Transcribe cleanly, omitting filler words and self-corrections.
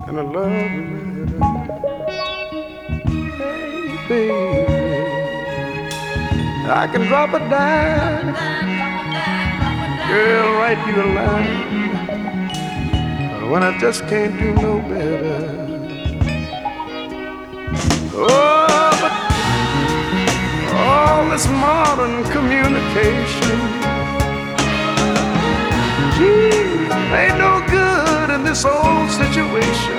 and a love letter. Hey, baby, I can drop a dime, girl, write you a line. But when I just can't do no better. Oh, but all this modern communication, gee, ain't no